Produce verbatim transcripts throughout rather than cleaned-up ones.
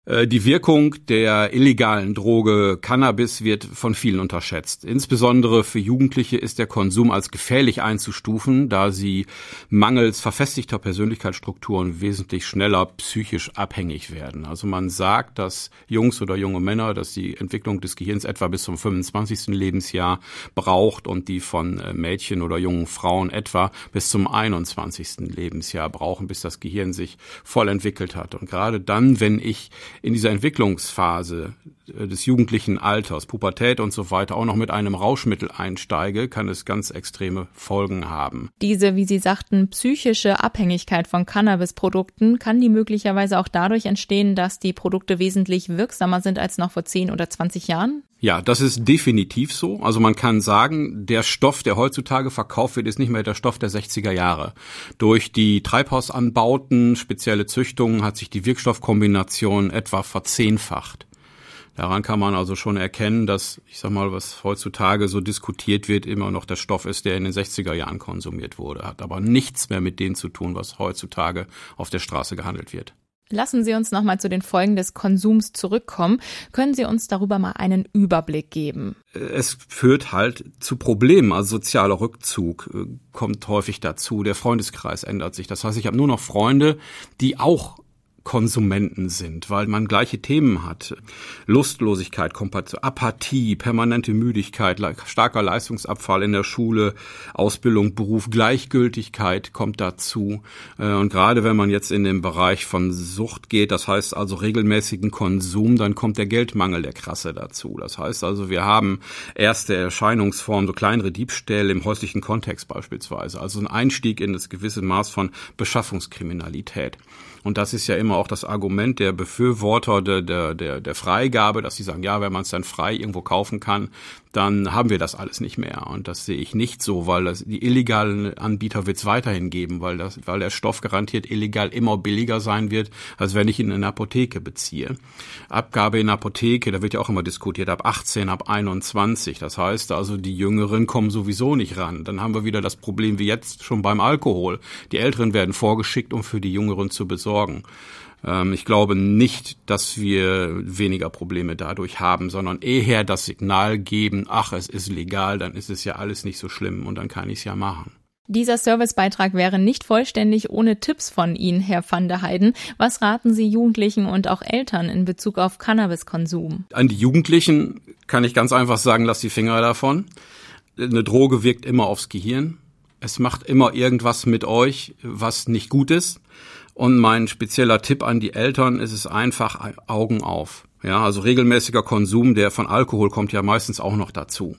Die Wirkung der illegalen Droge Cannabis wird von vielen unterschätzt. Insbesondere für Jugendliche ist der Konsum als gefährlich einzustufen, da sie mangels verfestigter Persönlichkeitsstrukturen wesentlich schneller psychisch abhängig werden. Also man sagt, dass Jungs oder junge Männer, dass die Entwicklung des Gehirns etwa bis zum fünfundzwanzigsten Lebensjahr braucht und die von Mädchen oder jungen Frauen etwa bis zum einundzwanzigsten Lebensjahr brauchen, bis das Gehirn sich voll entwickelt hat. Und gerade dann, wenn ich in dieser Entwicklungsphase des jugendlichen Alters, Pubertät und so weiter, auch noch mit einem Rauschmittel einsteige, kann es ganz extreme Folgen haben. Diese, wie Sie sagten, psychische Abhängigkeit von Cannabisprodukten, kann die möglicherweise auch dadurch entstehen, dass die Produkte wesentlich wirksamer sind als noch vor zehn oder zwanzig Jahren? Ja, das ist definitiv so. Also man kann sagen, der Stoff, der heutzutage verkauft wird, ist nicht mehr der Stoff der sechziger Jahre. Durch die Treibhausanbauten, spezielle Züchtungen, hat sich die Wirkstoffkombination etwa verzehnfacht. Daran kann man also schon erkennen, dass, ich sag mal, was heutzutage so diskutiert wird, immer noch der Stoff ist, der in den sechziger Jahren konsumiert wurde, hat aber nichts mehr mit dem zu tun, was heutzutage auf der Straße gehandelt wird. Lassen Sie uns nochmal zu den Folgen des Konsums zurückkommen. Können Sie uns darüber mal einen Überblick geben? Es führt halt zu Problemen. Also sozialer Rückzug kommt häufig dazu. Der Freundeskreis ändert sich. Das heißt, ich habe nur noch Freunde, die auch Konsumenten sind, weil man gleiche Themen hat. Lustlosigkeit kommt dazu, Apathie, permanente Müdigkeit, starker Leistungsabfall in der Schule, Ausbildung, Beruf, Gleichgültigkeit kommt dazu. Und gerade wenn man jetzt in den Bereich von Sucht geht, das heißt also regelmäßigen Konsum, dann kommt der Geldmangel, der krasse dazu. Das heißt also, wir haben erste Erscheinungsformen, so kleinere Diebstähle im häuslichen Kontext beispielsweise, also ein Einstieg in das gewisse Maß von Beschaffungskriminalität. Und das ist ja immer auch das Argument der Befürworter der, der, der, der Freigabe, dass sie sagen, ja, wenn man es dann frei irgendwo kaufen kann, dann haben wir das alles nicht mehr. Und das sehe ich nicht so, weil das, die illegalen Anbieter wird es weiterhin geben, weil das, weil der Stoff garantiert illegal immer billiger sein wird, als wenn ich ihn in der Apotheke beziehe. Abgabe in der Apotheke, da wird ja auch immer diskutiert, ab achtzehn, ab einundzwanzig. Das heißt also, die Jüngeren kommen sowieso nicht ran. Dann haben wir wieder das Problem wie jetzt schon beim Alkohol. Die Älteren werden vorgeschickt, um für die Jüngeren zu besorgen. Ich glaube nicht, dass wir weniger Probleme dadurch haben, sondern eher das Signal geben, ach, es ist legal, dann ist es ja alles nicht so schlimm und dann kann ich es ja machen. Dieser Servicebeitrag wäre nicht vollständig ohne Tipps von Ihnen, Herr van der Heijden. Was raten Sie Jugendlichen und auch Eltern in Bezug auf Cannabiskonsum? An die Jugendlichen kann ich ganz einfach sagen, lass die Finger davon. Eine Droge wirkt immer aufs Gehirn. Es macht immer irgendwas mit euch, was nicht gut ist. Und mein spezieller Tipp an die Eltern ist es einfach, Augen auf. Ja, also regelmäßiger Konsum, der von Alkohol kommt ja meistens auch noch dazu.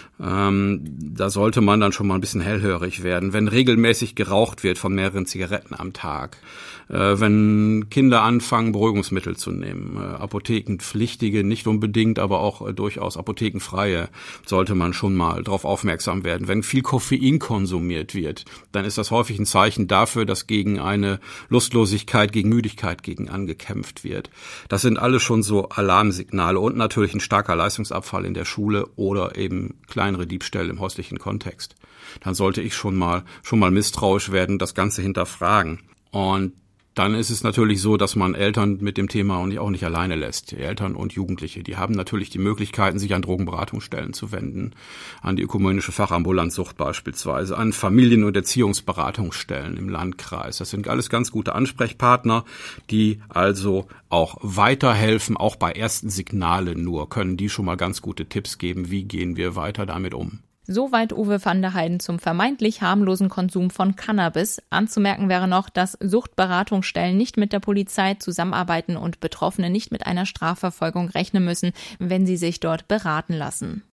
Ähm, da sollte man dann schon mal ein bisschen hellhörig werden. Wenn regelmäßig geraucht wird von mehreren Zigaretten am Tag, äh, wenn Kinder anfangen, Beruhigungsmittel zu nehmen, äh, apothekenpflichtige nicht unbedingt, aber auch äh, durchaus apothekenfreie, sollte man schon mal darauf aufmerksam werden. Wenn viel Koffein konsumiert wird, dann ist das häufig ein Zeichen dafür, dass gegen eine Lustlosigkeit, gegen Müdigkeit gegen angekämpft wird. Das sind alles schon so Alarmsignale und natürlich ein starker Leistungsabfall in der Schule oder eben kleinere Diebstähle im häuslichen Kontext. Dann sollte ich schon mal schon mal misstrauisch werden, das Ganze hinterfragen. Und dann ist es natürlich so, dass man Eltern mit dem Thema auch nicht, auch nicht alleine lässt. Die Eltern und Jugendliche, die haben natürlich die Möglichkeiten, sich an Drogenberatungsstellen zu wenden, an die ökumenische Fachambulanz Sucht beispielsweise, an Familien- und Erziehungsberatungsstellen im Landkreis. Das sind alles ganz gute Ansprechpartner, die also auch weiterhelfen, auch bei ersten Signalen nur, können die schon mal ganz gute Tipps geben, wie gehen wir weiter damit um. Soweit Uwe van der Heijden zum vermeintlich harmlosen Konsum von Cannabis. Anzumerken wäre noch, dass Suchtberatungsstellen nicht mit der Polizei zusammenarbeiten und Betroffene nicht mit einer Strafverfolgung rechnen müssen, wenn sie sich dort beraten lassen.